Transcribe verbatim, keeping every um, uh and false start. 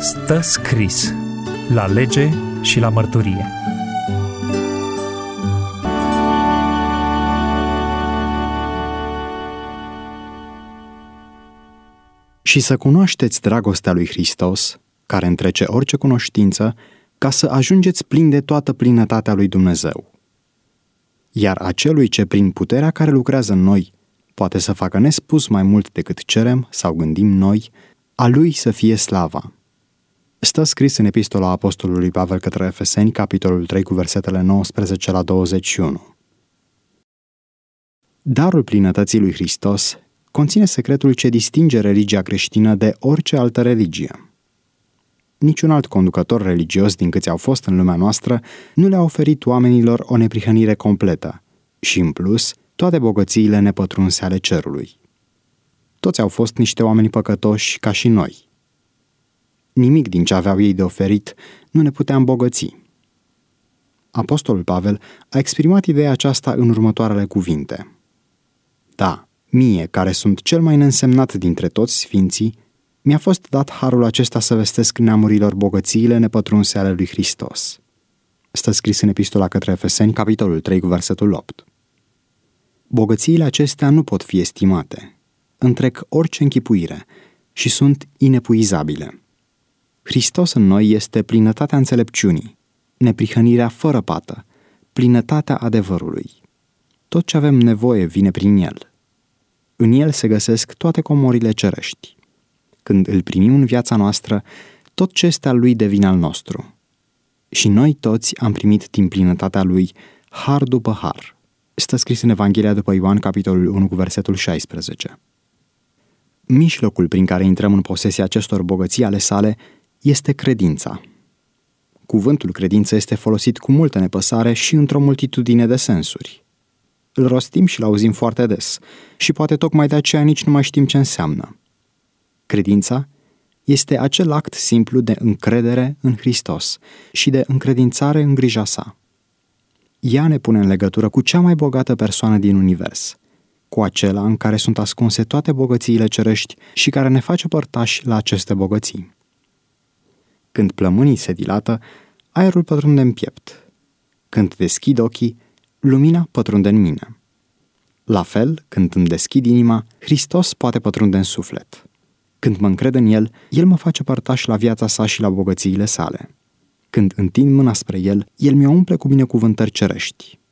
Stă scris la lege și la mărturie. Și să cunoașteți dragostea lui Hristos, care întrece orice cunoștință, ca să ajungeți plini de toată plinătatea lui Dumnezeu. Iar acelui ce prin puterea care lucrează în noi poate să facă nespus mai mult decât cerem sau gândim noi, a lui să fie slava. Stă scris în epistola apostolului Pavel către Efeseni, capitolul trei, cu versetele nouăsprezece la douăzeci și unu. Darul plinătății lui Hristos conține secretul ce distinge religia creștină de orice altă religie. Niciun alt conducător religios din câți au fost în lumea noastră nu le-a oferit oamenilor o neprihănire completă și, în plus, toate bogățiile nepătrunse ale cerului. Toți au fost niște oameni păcătoși ca și noi. Nimic din ce aveau ei de oferit nu ne putea îmbogăți. Apostolul Pavel a exprimat ideea aceasta în următoarele cuvinte. Da, mie, care sunt cel mai neînsemnat dintre toți sfinții, mi-a fost dat harul acesta să vestesc neamurilor bogățiile nepătrunse ale lui Hristos. Stă scris în epistola către Efeseni, capitolul trei, cu versetul opt. Bogățiile acestea nu pot fi estimate, întrec orice închipuire și sunt inepuizabile. Hristos în noi este plinătatea înțelepciunii, neprihănirea fără pată, plinătatea adevărului. Tot ce avem nevoie vine prin El. În El se găsesc toate comorile cerești. Când îl primim în viața noastră, tot ce este al Lui devine al nostru. Și noi toți am primit din plinătatea Lui har după har. Stă scris în Evanghelia după Ioan, capitolul unu, cu versetul șaisprezece. Mijlocul prin care intrăm în posesia acestor bogății ale sale este credința. Cuvântul credință este folosit cu multă nepăsare și într-o multitudine de sensuri. Îl rostim și l-auzim foarte des și poate tocmai de aceea nici nu mai știm ce înseamnă. Credința este acel act simplu de încredere în Hristos și de încredințare în grija sa. Ea ne pune în legătură cu cea mai bogată persoană din univers, cu acela în care sunt ascunse toate bogățiile cerești și care ne face părtași la aceste bogății. Când plămânii se dilată, aerul pătrunde în piept. Când deschid ochii, lumina pătrunde în mine. La fel, când îmi deschid inima, Hristos poate pătrunde în suflet. Când mă încred în El, El mă face părtaș la viața sa și la bogățiile sale. Când întind mâna spre El, El mi-o umple cu binecuvântări cerești.